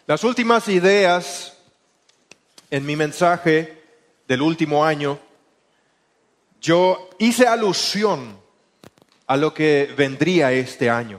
Las últimas ideas en mi mensaje del último año, yo hice alusión a lo que vendría este año.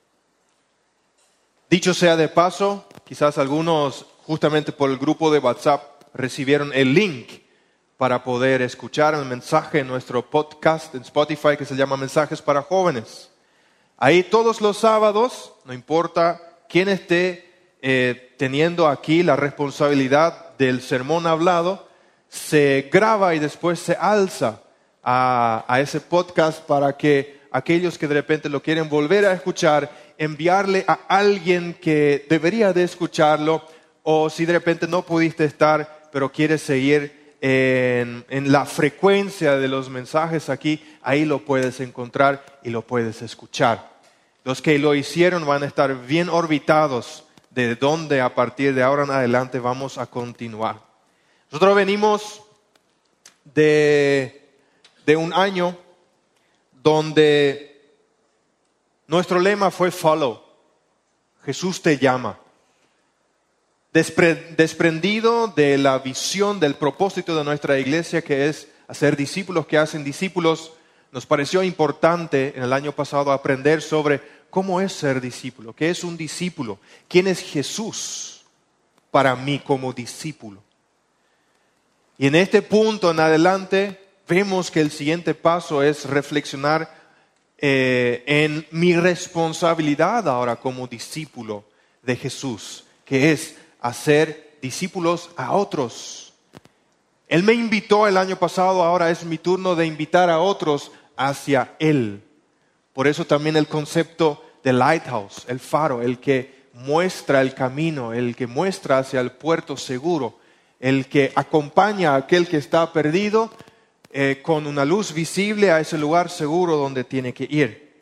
Dicho sea de paso, quizás algunos justamente por el grupo de WhatsApp recibieron el link para poder escuchar el mensaje en nuestro podcast en Spotify que se llama Mensajes para Jóvenes. Ahí todos los sábados, no importa quién esté teniendo aquí la responsabilidad del sermón hablado, se graba y después se alza a ese podcast para que aquellos que de repente lo quieren volver a escuchar, enviarle a alguien que debería de escucharlo, o si de repente no pudiste estar, pero quieres seguir en la frecuencia de los mensajes aquí, ahí lo puedes encontrar y lo puedes escuchar. Los que lo hicieron van a estar bien orbitados de dónde a partir de ahora en adelante vamos a continuar. Nosotros venimos de un año donde nuestro lema fue Follow. Jesús te llama. Desprendido de la visión, del propósito de nuestra iglesia, que es hacer discípulos que hacen discípulos, nos pareció importante en el año pasado aprender sobre cómo es ser discípulo, qué es un discípulo, quién es Jesús para mí como discípulo. Y en este punto en adelante vemos que el siguiente paso es reflexionar en mi responsabilidad ahora como discípulo de Jesús, que es hacer discípulos a otros. Él me invitó el año pasado, ahora es mi turno de invitar a otros hacia Él. Por eso también el concepto de lighthouse, el faro, el que muestra el camino, el que muestra hacia el puerto seguro, el que acompaña a aquel que está perdido con una luz visible a ese lugar seguro donde tiene que ir.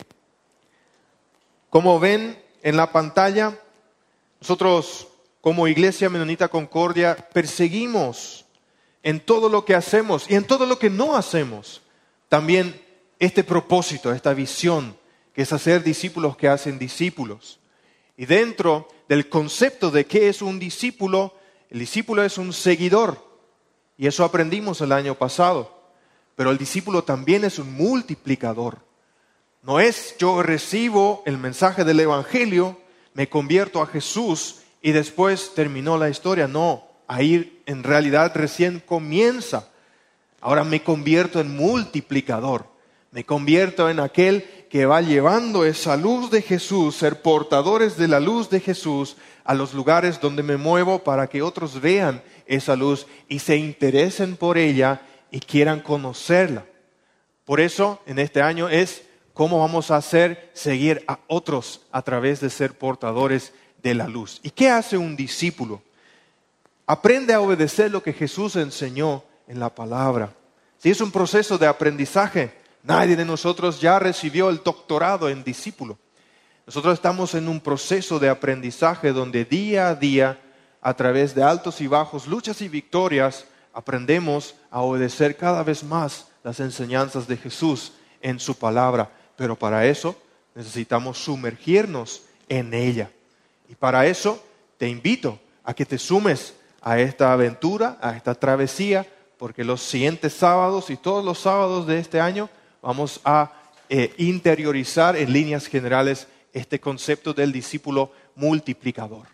Como ven en la pantalla, nosotros como Iglesia Menonita Concordia perseguimos en todo lo que hacemos y en todo lo que no hacemos también este propósito, esta visión, que es hacer discípulos que hacen discípulos. Y dentro del concepto de qué es un discípulo, el discípulo es un seguidor. Y eso aprendimos el año pasado. Pero el discípulo también es un multiplicador. No es yo recibo el mensaje del Evangelio, me convierto a Jesús y después terminó la historia. No, ahí en realidad recién comienza. Ahora me convierto en multiplicador. Me convierto en aquel que va llevando esa luz de Jesús, ser portadores de la luz de Jesús a los lugares donde me muevo para que otros vean esa luz y se interesen por ella y quieran conocerla. Por eso, en este año es cómo vamos a hacer seguir a otros a través de ser portadores de la luz. ¿Y qué hace un discípulo? Aprende a obedecer lo que Jesús enseñó en la palabra. Si es un proceso de aprendizaje, nadie de nosotros ya recibió el doctorado en discípulo. Nosotros estamos en un proceso de aprendizaje donde día a día, a través de altos y bajos, luchas y victorias, aprendemos a obedecer cada vez más las enseñanzas de Jesús en su palabra. Pero para eso necesitamos sumergirnos en ella. Y para eso te invito a que te sumes a esta aventura, a esta travesía, porque los siguientes sábados y todos los sábados de este año vamos a interiorizar en líneas generales este concepto del discípulo multiplicador.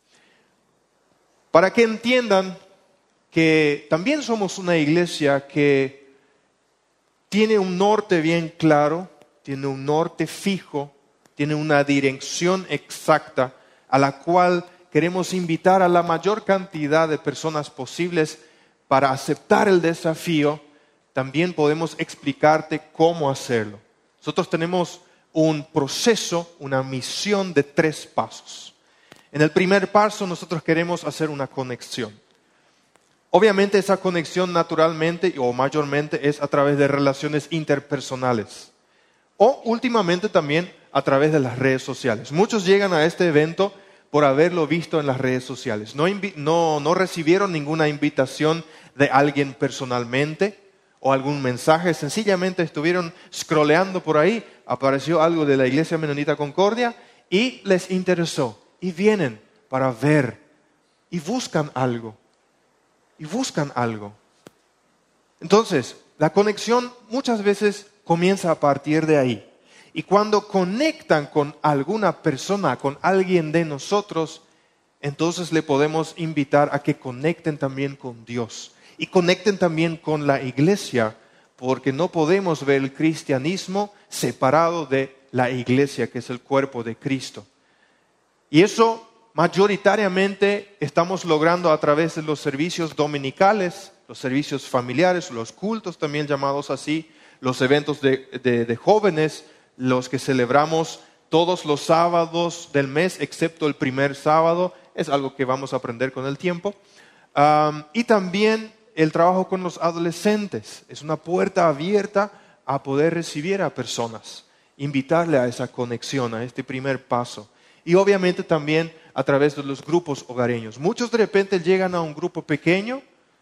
Para que entiendan que también somos una iglesia que tiene un norte bien claro, tiene un norte fijo, tiene una dirección exacta a la cual queremos invitar a la mayor cantidad de personas posibles para aceptar el desafío. También podemos explicarte cómo hacerlo. Nosotros tenemos un proceso, una misión de 3 pasos. En el primer paso nosotros queremos hacer una conexión. Obviamente esa conexión naturalmente o mayormente es a través de relaciones interpersonales. O últimamente también a través de las redes sociales. Muchos llegan a este evento por haberlo visto en las redes sociales. No recibieron ninguna invitación de alguien personalmente o algún mensaje. Sencillamente estuvieron scrolleando por ahí, apareció algo de la Iglesia Menonita Concordia y les interesó. Y vienen para ver y buscan algo. Y buscan algo. Entonces, la conexión muchas veces comienza a partir de ahí. Y cuando conectan con alguna persona, con alguien de nosotros, entonces le podemos invitar a que conecten también con Dios. Y conecten también con la iglesia, porque no podemos ver el cristianismo separado de la iglesia, que es el cuerpo de Cristo. Y eso mayoritariamente estamos logrando a través de los servicios dominicales, los servicios familiares, los cultos también llamados así, los eventos de jóvenes, los que celebramos todos los sábados del mes, excepto el primer sábado. Es algo que vamos a aprender con el tiempo. Y también el trabajo con los adolescentes. Es una puerta abierta a poder recibir a personas, invitarle a esa conexión, a este primer paso. Y obviamente también a través de los grupos hogareños. Muchos de repente llegan a un grupo pequeño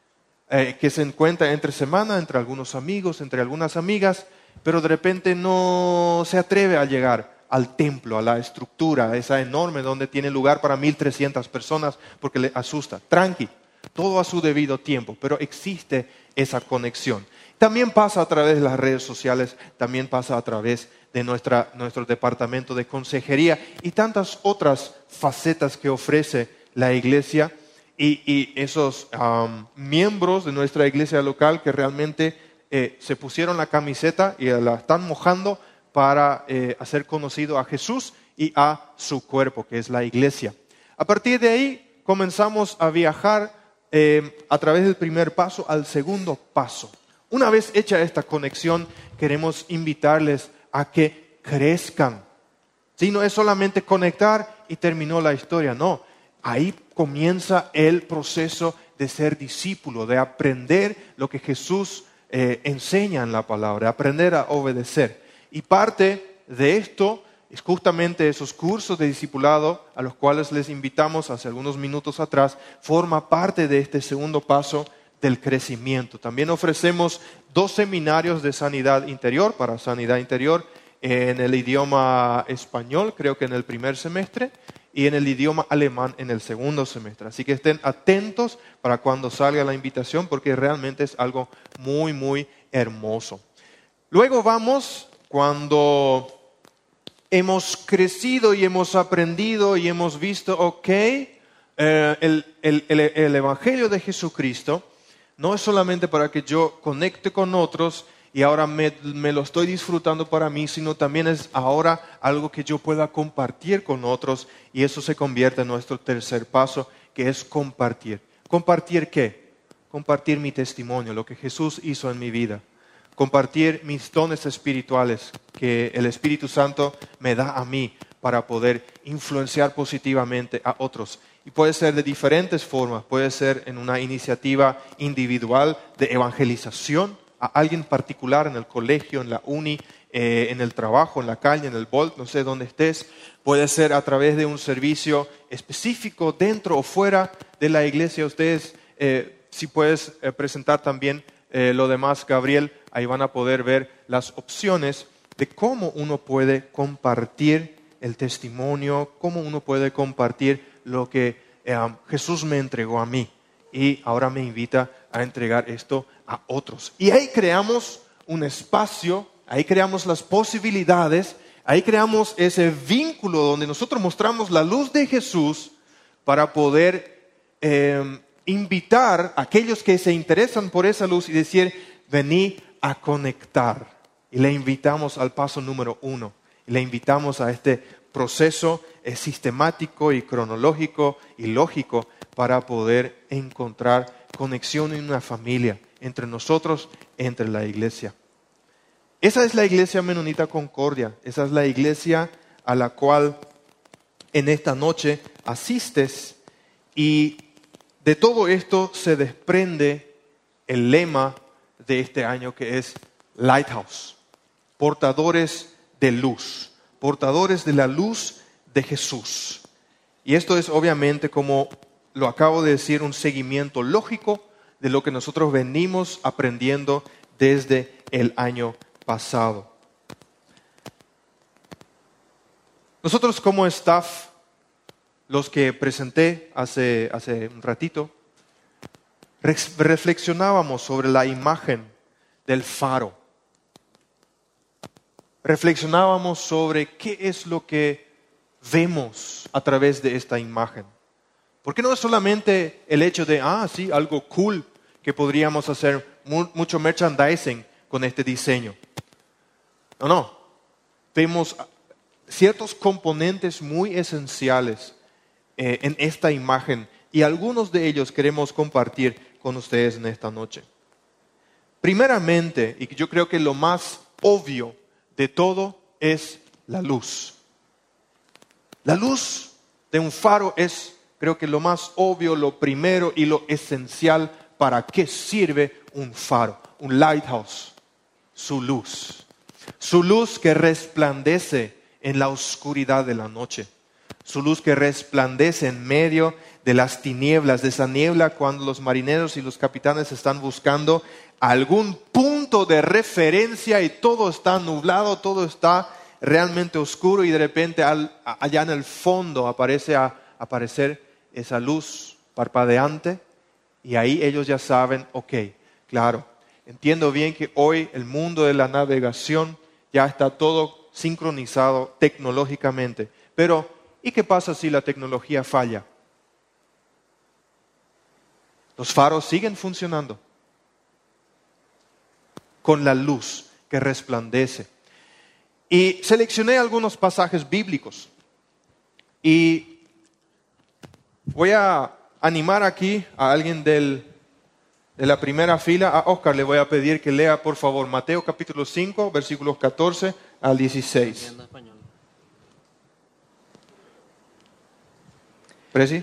que se encuentra entre semana, entre algunos amigos, entre algunas amigas, pero de repente no se atreve a llegar al templo, a la estructura, esa enorme donde tiene lugar para 1,300 personas porque le asusta. Tranqui, todo a su debido tiempo, pero existe esa conexión. También pasa a través de las redes sociales, también pasa a través de nuestro departamento de consejería y tantas otras facetas que ofrece la iglesia y esos miembros de nuestra iglesia local que realmente se pusieron la camiseta y la están mojando para hacer conocido a Jesús y a su cuerpo, que es la iglesia. A partir de ahí comenzamos a viajar a través del primer paso al segundo paso. Una vez hecha esta conexión, queremos invitarles a que crezcan. ¿Sí? No es solamente conectar y terminó la historia, no. Ahí comienza el proceso de ser discípulo, de aprender lo que Jesús enseña en la palabra, aprender a obedecer. Y parte de esto es justamente esos cursos de discipulado a los cuales les invitamos hace algunos minutos atrás, forma parte de este segundo paso del crecimiento. También ofrecemos 2 seminarios de sanidad interior, para sanidad interior, en el idioma español, creo que en el primer semestre, y en el idioma alemán en el segundo semestre. Así que estén atentos para cuando salga la invitación, porque realmente es algo muy, muy hermoso. Luego vamos, cuando hemos crecido y hemos aprendido y hemos visto, el Evangelio de Jesucristo no es solamente para que yo conecte con otros y ahora me lo estoy disfrutando para mí, sino también es ahora algo que yo pueda compartir con otros y eso se convierte en nuestro tercer paso, que es compartir. ¿Compartir qué? Compartir mi testimonio, lo que Jesús hizo en mi vida. Compartir mis dones espirituales que el Espíritu Santo me da a mí para poder influenciar positivamente a otros. Y puede ser de diferentes formas, puede ser en una iniciativa individual de evangelización a alguien particular en el colegio, en la uni, en el trabajo, en la calle, en el Bolt, no sé dónde estés. Puede ser a través de un servicio específico dentro o fuera de la iglesia. Ustedes, si puedes presentar también lo demás, Gabriel, ahí van a poder ver las opciones de cómo uno puede compartir el testimonio, cómo uno puede compartir lo que Jesús me entregó a mí y ahora me invita a entregar esto a otros. Y ahí creamos un espacio, ahí creamos las posibilidades, ahí creamos ese vínculo donde nosotros mostramos la luz de Jesús para poder invitar a aquellos que se interesan por esa luz y decir, vení a conectar. Y le invitamos al paso número 1. Y le invitamos a este proceso sistemático y cronológico y lógico para poder encontrar conexión en una familia, entre nosotros, entre la iglesia. Esa es la iglesia Menonita Concordia. Esa es la iglesia a la cual en esta noche asistes y de todo esto se desprende el lema de este año que es Lighthouse, portadores de luz, portadores de la luz de Jesús. Y esto es obviamente, como lo acabo de decir, un seguimiento lógico de lo que nosotros venimos aprendiendo desde el año pasado. Nosotros como staff los que presenté hace un ratito, reflexionábamos sobre la imagen del faro. Reflexionábamos sobre qué es lo que vemos a través de esta imagen. Porque no es solamente el hecho de, sí, algo cool, que podríamos hacer mucho merchandising con este diseño. No. Vemos ciertos componentes muy esenciales en esta imagen y algunos de ellos queremos compartir con ustedes en esta noche. Primeramente, y yo creo que lo más obvio de todo es la luz. La luz de un faro es, creo que lo más obvio, lo primero y lo esencial para qué sirve un faro, un lighthouse. Su luz. Su luz que resplandece en la oscuridad de la noche. Su luz que resplandece en medio de las tinieblas, de esa niebla cuando los marineros y los capitanes están buscando algún punto de referencia y todo está nublado, todo está realmente oscuro y de repente allá en el fondo aparece aparecer esa luz parpadeante y ahí ellos ya saben, ok, claro, entiendo bien que hoy el mundo de la navegación ya está todo sincronizado tecnológicamente, pero ¿y qué pasa si la tecnología falla? Los faros siguen funcionando con la luz que resplandece. Y seleccioné algunos pasajes bíblicos y voy a animar aquí a alguien de la primera fila. A Oscar le voy a pedir que lea por favor Mateo capítulo 5 versículos 14 al 16. ¿Presi?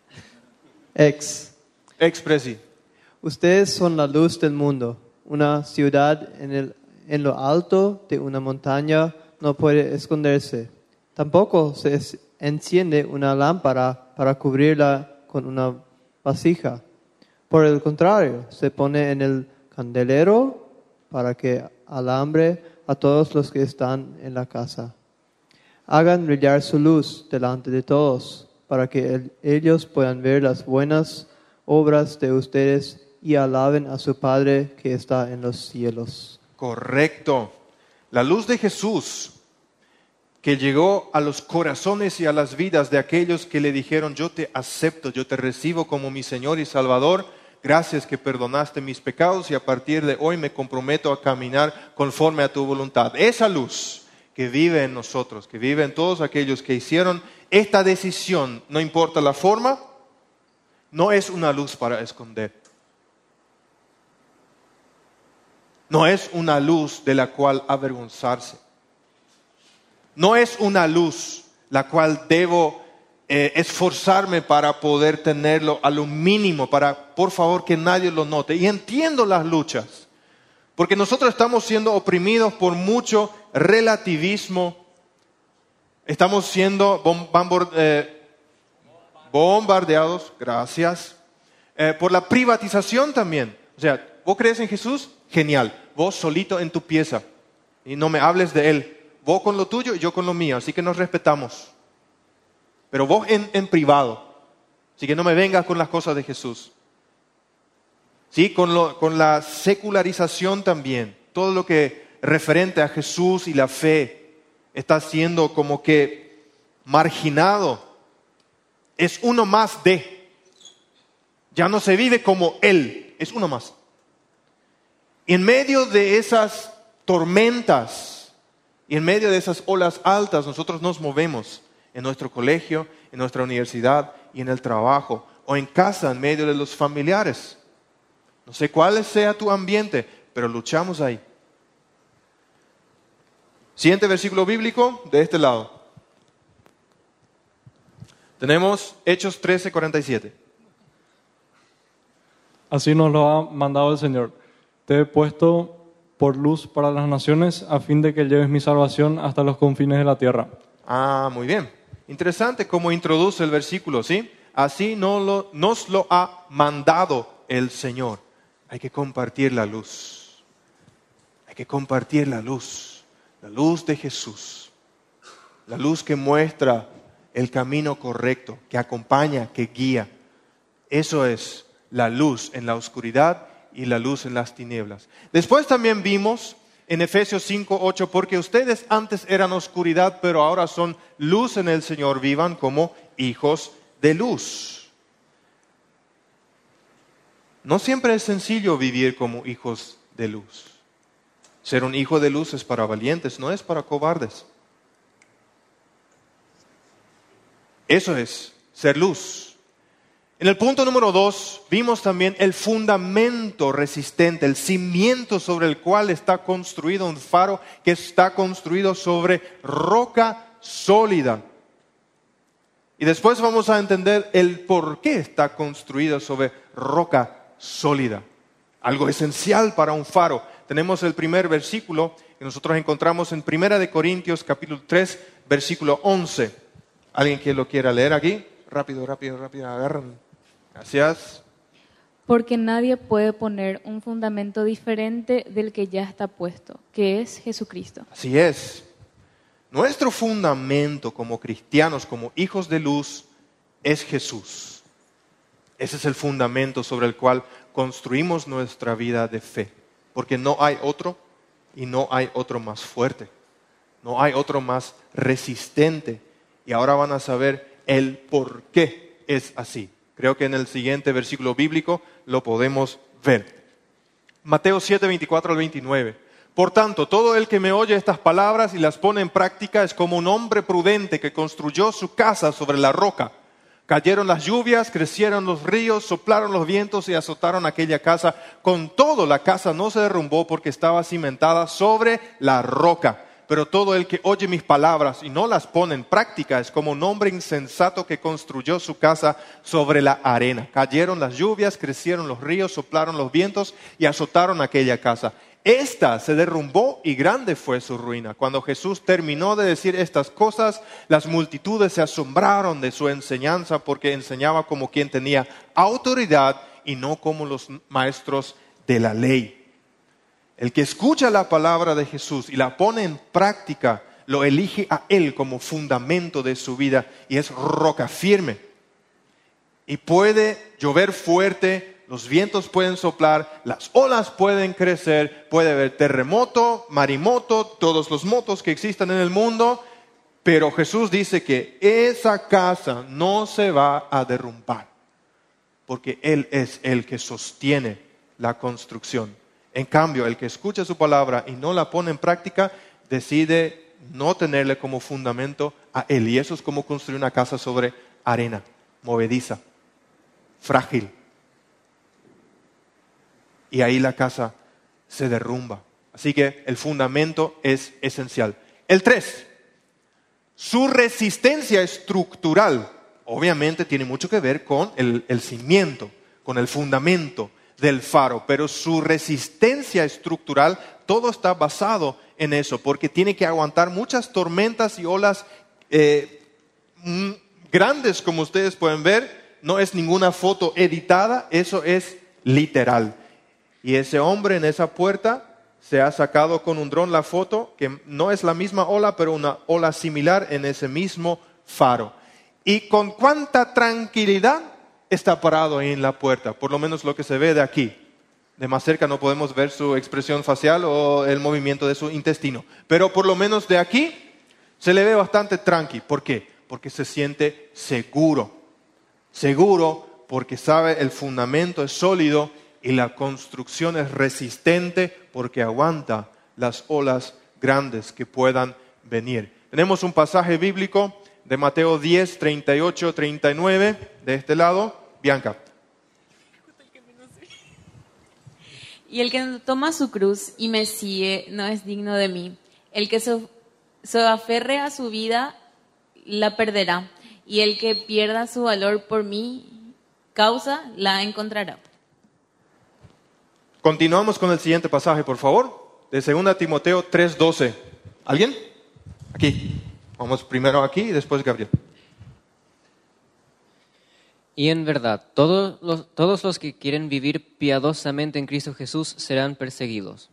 Ex-presi. Ustedes son la luz del mundo. Una ciudad en lo alto de una montaña no puede esconderse. Tampoco se enciende una lámpara para cubrirla con una vasija. Por el contrario, se pone en el candelero para que alumbre a todos los que están en la casa. Hagan brillar su luz delante de todos, para que ellos puedan ver las buenas obras de ustedes y alaben a su Padre que está en los cielos. Correcto. La luz de Jesús que llegó a los corazones y a las vidas de aquellos que le dijeron, yo te acepto, yo te recibo como mi Señor y Salvador, gracias que perdonaste mis pecados y a partir de hoy me comprometo a caminar conforme a tu voluntad. Esa luz que vive en nosotros, que vive en todos aquellos que hicieron esta decisión, no importa la forma, no es una luz para esconder. No es una luz de la cual avergonzarse. No es una luz la cual debo esforzarme para poder tenerlo a lo mínimo, para por favor que nadie lo note. Y entiendo las luchas, porque nosotros estamos siendo oprimidos por mucho relativismo. Estamos siendo bombardeados, gracias, por la privatización también. O sea, ¿vos crees en Jesús? Genial. Vos solito en tu pieza y no me hables de Él. Vos con lo tuyo y yo con lo mío, así que nos respetamos. Pero vos en privado, así que no me vengas con las cosas de Jesús. ¿Sí? Con la secularización también, todo lo que referente a Jesús y la fe está siendo como que marginado. Es uno más de. Ya no se vive como Él, es uno más. Y en medio de esas tormentas y en medio de esas olas altas, nosotros nos movemos en nuestro colegio, en nuestra universidad y en el trabajo, o en casa, en medio de los familiares. No sé cuál sea tu ambiente, pero luchamos ahí. Siguiente versículo bíblico de este lado. Tenemos Hechos 13:47. Así nos lo ha mandado el Señor. Te he puesto por luz para las naciones a fin de que lleves mi salvación hasta los confines de la tierra. Muy bien. Interesante cómo introduce el versículo, ¿sí? Así nos lo ha mandado el Señor. Hay que compartir la luz. Hay que compartir la luz de Jesús. La luz que muestra el camino correcto, que acompaña, que guía. Eso es la luz en la oscuridad y la luz en las tinieblas. Después también vimos en Efesios 5:8, porque ustedes antes eran oscuridad, pero ahora son luz en el Señor, vivan como hijos de luz. No siempre es sencillo vivir como hijos de luz. Ser un hijo de luz es para valientes, no es para cobardes. Eso es ser luz. En el punto número 2 vimos también el fundamento resistente, el cimiento sobre el cual está construido un faro que está construido sobre roca sólida. Y después vamos a entender el por qué está construido sobre roca sólida. Algo esencial para un faro. Tenemos el primer versículo que nosotros encontramos en 1 Corintios capítulo 3, versículo 11. ¿Alguien que lo quiera leer aquí? Rápido, agarran. Gracias. Porque nadie puede poner un fundamento diferente del que ya está puesto, que es Jesucristo. Así es. Nuestro fundamento como cristianos, como hijos de luz, es Jesús. Ese es el fundamento sobre el cual construimos nuestra vida de fe. Porque no hay otro y no hay otro más fuerte. No hay otro más resistente. Y ahora van a saber el por qué es así. Creo que en el siguiente versículo bíblico lo podemos ver. Mateo 7, 24 al 29. Por tanto, todo el que me oye estas palabras y las pone en práctica es como un hombre prudente que construyó su casa sobre la roca. Cayeron las lluvias, crecieron los ríos, soplaron los vientos y azotaron aquella casa. Con todo, la casa no se derrumbó porque estaba cimentada sobre la roca. Pero todo el que oye mis palabras y no las pone en práctica es como un hombre insensato que construyó su casa sobre la arena. Cayeron las lluvias, crecieron los ríos, soplaron los vientos y azotaron aquella casa. Esta se derrumbó y grande fue su ruina. Cuando Jesús terminó de decir estas cosas, las multitudes se asombraron de su enseñanza porque enseñaba como quien tenía autoridad y no como los maestros de la ley. El que escucha la palabra de Jesús y la pone en práctica, lo elige a Él como fundamento de su vida y es roca firme. Y puede llover fuerte, los vientos pueden soplar, las olas pueden crecer, puede haber terremoto, marimoto, todos los motos que existan en el mundo, pero Jesús dice que esa casa no se va a derrumbar, porque Él es el que sostiene la construcción. En cambio, el que escucha su palabra y no la pone en práctica, decide no tenerle como fundamento a Él. Y eso es como construir una casa sobre arena, movediza, frágil. Y ahí la casa se derrumba. Así que el fundamento es esencial. El 3, su resistencia estructural, obviamente tiene mucho que ver con el cimiento, con el fundamento del faro, pero su resistencia estructural, todo está basado en eso, porque tiene que aguantar muchas tormentas y olas grandes, como ustedes pueden ver. No es ninguna foto editada, eso es literal. Y ese hombre en esa puerta se ha sacado con un dron la foto, que no es la misma ola, pero una ola similar en ese mismo faro. Y con cuánta tranquilidad está parado ahí en la puerta, por lo menos lo que se ve de aquí. De más cerca no podemos ver su expresión facial o el movimiento de su intestino, pero por lo menos de aquí se le ve bastante tranqui. ¿Por qué? Porque se siente seguro. Seguro porque sabe el fundamento es sólido y la construcción es resistente porque aguanta las olas grandes que puedan venir. Tenemos un pasaje bíblico de Mateo 10, 38, 39, de este lado. Bianca. Y el que toma su cruz y me sigue no es digno de mí. El que se aferre a su vida la perderá. Y el que pierda su valor por mi causa la encontrará. Continuamos con el siguiente pasaje, por favor. De 2 Timoteo 3:12. ¿Alguien? Aquí. Vamos primero aquí y después Gabriel. Y en verdad, todos los que quieren vivir piadosamente en Cristo Jesús serán perseguidos.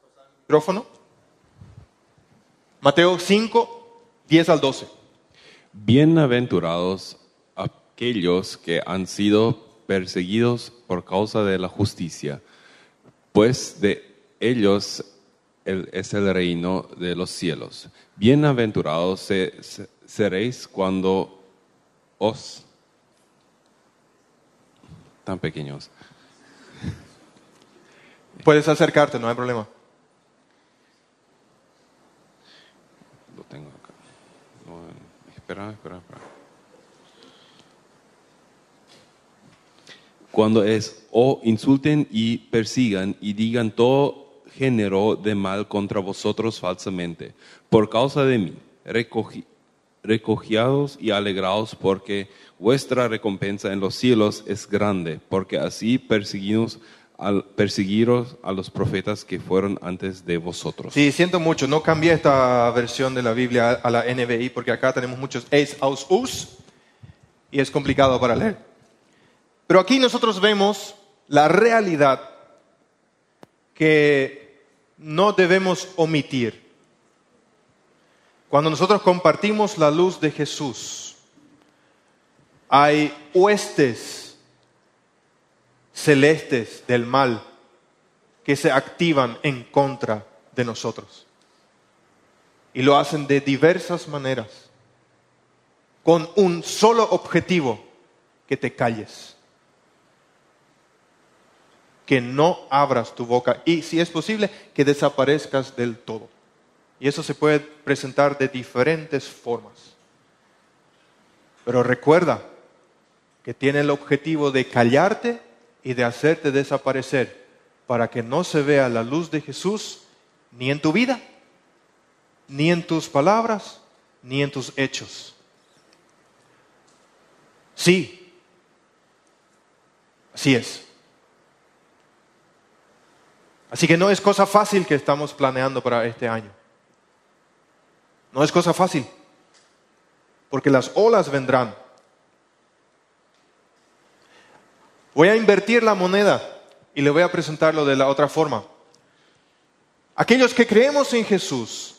Micrófono. Mateo 5, 10 al 12. Bienaventurados aquellos que han sido perseguidos por causa de la justicia, pues de ellos es el reino de los cielos. Bienaventurados seréis cuando os... tan pequeños. Puedes acercarte, no hay problema. Lo tengo acá. No, espera. Cuando os insulten y persigan y digan todo género de mal contra vosotros falsamente, por causa de mí, recogiaos y alegraos, porque vuestra recompensa en los cielos es grande, porque así perseguiros a los profetas que fueron antes de vosotros. Sí, siento mucho, no cambié esta versión de la Biblia a la NBI porque acá tenemos muchos es, aus, us y es complicado para leer. Pero aquí nosotros vemos la realidad que no debemos omitir. Cuando nosotros compartimos la luz de Jesús, hay huestes celestes del mal que se activan en contra de nosotros. Y lo hacen de diversas maneras, con un solo objetivo: que te calles, que no abras tu boca y, si es posible, que desaparezcas del todo. Y eso se puede presentar de diferentes formas. Pero recuerda que tiene el objetivo de callarte y de hacerte desaparecer, para que no se vea la luz de Jesús ni en tu vida, ni en tus palabras, ni en tus hechos. Sí, así es. Así que no es cosa fácil que estamos planeando para este año. No es cosa fácil, porque las olas vendrán. Voy a invertir la moneda y le voy a presentarlo de la otra forma. Aquellos que creemos en Jesús,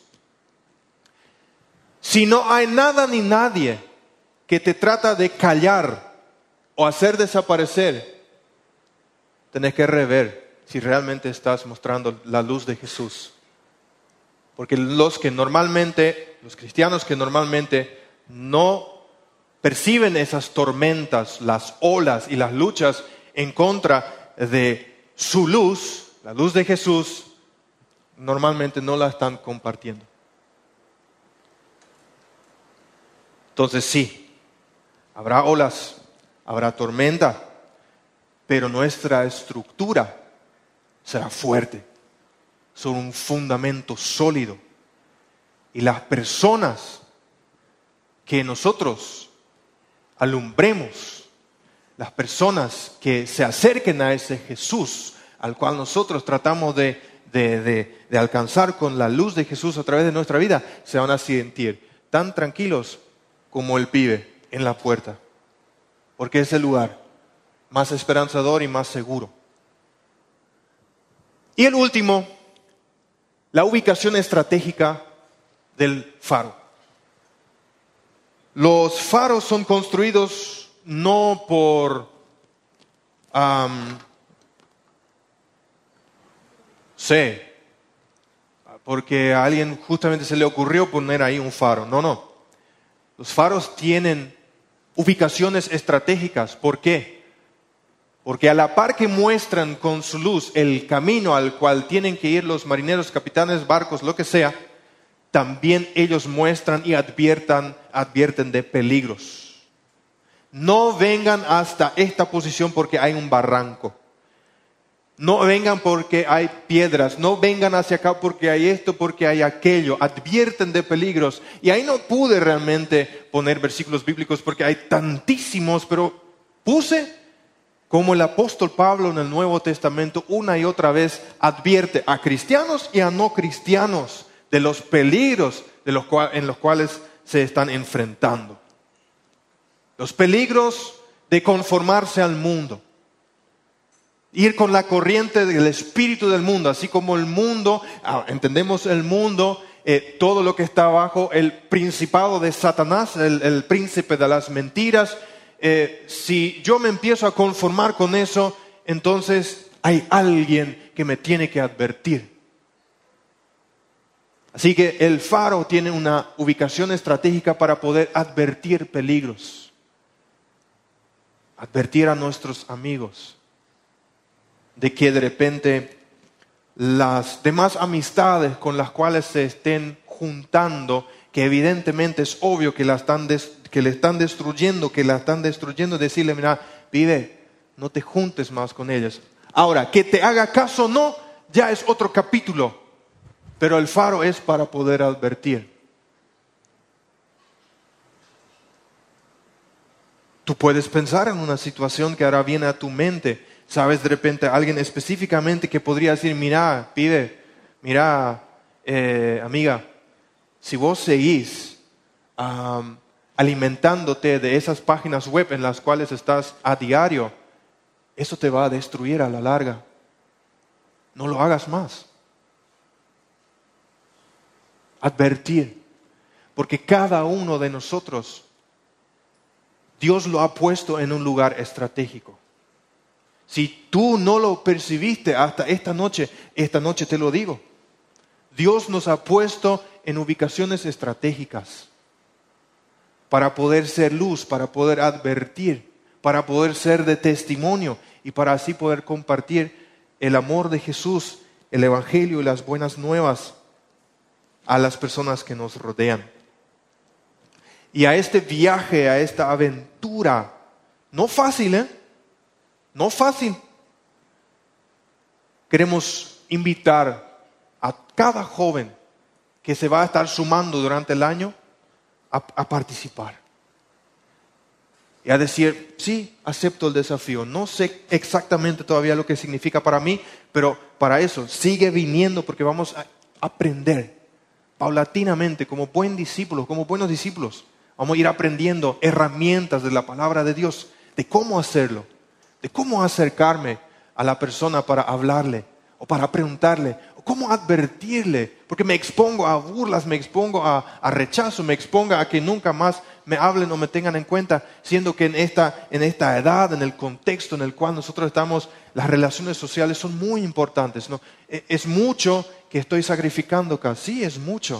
si no hay nada ni nadie que te trata de callar o hacer desaparecer, tenés que rever si realmente estás mostrando la luz de Jesús. Porque los cristianos que normalmente no perciben esas tormentas, las olas y las luchas en contra de su luz, la luz de Jesús, normalmente no la están compartiendo. Entonces sí, habrá olas, habrá tormenta, pero nuestra estructura será fuerte, sobre un fundamento sólido. Y las personas que nosotros alumbremos, las personas que se acerquen a ese Jesús, al cual nosotros tratamos de alcanzar con la luz de Jesús a través de nuestra vida, se van a sentir tan tranquilos como el pibe en la puerta, porque es el lugar más esperanzador y más seguro. Y el último, la ubicación estratégica del faro. Los faros son construidos no por porque a alguien justamente se le ocurrió poner ahí un faro. No. Los faros tienen ubicaciones estratégicas. ¿Por qué? Porque a la par que muestran con su luz el camino al cual tienen que ir los marineros, capitanes, barcos, lo que sea, también ellos muestran y advierten de peligros. No vengan hasta esta posición porque hay un barranco. No vengan porque hay piedras. No vengan hacia acá porque hay esto, porque hay aquello. Advierten de peligros. Y ahí no pude realmente poner versículos bíblicos porque hay tantísimos, pero puse como el apóstol Pablo en el Nuevo Testamento una y otra vez advierte a cristianos y a no cristianos de los peligros en los cuales se están enfrentando. Los peligros de conformarse al mundo. Ir con la corriente del espíritu del mundo, así como el mundo, entendemos el mundo todo lo que está bajo el principado de Satanás, el príncipe de las mentiras. Si yo me empiezo a conformar con eso, entonces hay alguien que me tiene que advertir. Así que el faro tiene una ubicación estratégica para poder advertir peligros, advertir a nuestros amigos de que de repente las demás amistades con las cuales se estén juntando, que evidentemente es obvio que le están destruyendo, decirle, mira, pibe, no te juntes más con ellas. Ahora, que te haga caso o no, ya es otro capítulo. Pero el faro es para poder advertir. Tú puedes pensar en una situación que ahora viene a tu mente. Sabes de repente a alguien específicamente que podría decir, mira, pibe, mira, amiga, si vos seguís alimentándote de esas páginas web en las cuales estás a diario, eso te va a destruir a la larga. No lo hagas más. Advertir, porque cada uno de nosotros, Dios lo ha puesto en un lugar estratégico. Si tú no lo percibiste hasta esta noche te lo digo. Dios nos ha puesto en ubicaciones estratégicas para poder ser luz, para poder advertir, para poder ser de testimonio y para así poder compartir el amor de Jesús, el Evangelio y las buenas nuevas a las personas que nos rodean. Y a este viaje, a esta aventura, no fácil, no fácil, queremos invitar a cada joven que se va a estar sumando durante el año a participar. Y a decir, sí, acepto el desafío. No sé exactamente todavía lo que significa para mí, pero para eso sigue viniendo porque vamos a aprender paulatinamente como buenos discípulos. Vamos a ir aprendiendo herramientas de la palabra de Dios, de cómo hacerlo, de cómo acercarme a la persona para hablarle o para preguntarle, o cómo advertirle, porque me expongo a burlas, me expongo a rechazo, me expongo a que nunca más me hablen o me tengan en cuenta, siendo que en esta edad, en el contexto en el cual nosotros estamos, las relaciones sociales son muy importantes, ¿no? Es mucho que estoy sacrificando acá, sí, es mucho.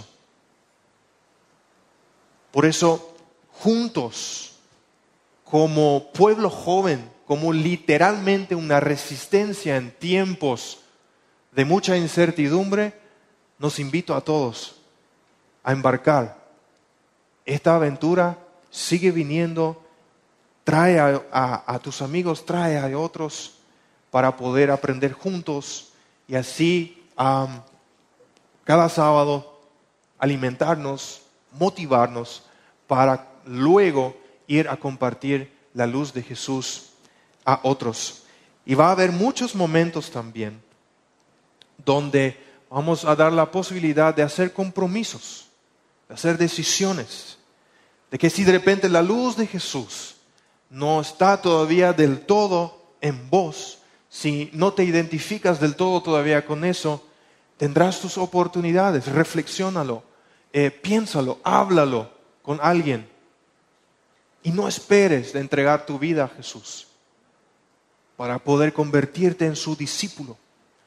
Por eso, juntos, como pueblo joven, como literalmente una resistencia en tiempos de mucha incertidumbre, nos invito a todos a embarcar. Esta aventura sigue viniendo, trae a tus amigos, trae a otros para poder aprender juntos y así cada sábado alimentarnos, motivarnos para luego ir a compartir la luz de Jesús a otros. Y va a haber muchos momentos también donde vamos a dar la posibilidad de hacer compromisos, de hacer decisiones, de que si de repente la luz de Jesús no está todavía del todo en vos, si no te identificas del todo todavía con eso, tendrás tus oportunidades, reflexiónalo, piénsalo, háblalo con alguien y no esperes de entregar tu vida a Jesús para poder convertirte en su discípulo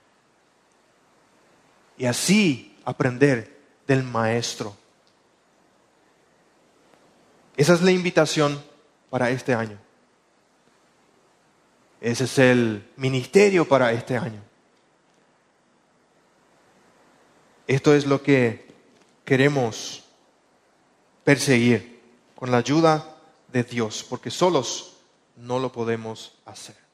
y así aprender del Maestro. Esa es la invitación para este año. Ese es el ministerio para este año. Esto es lo que queremos perseguir con la ayuda de Dios, porque solos no lo podemos hacer.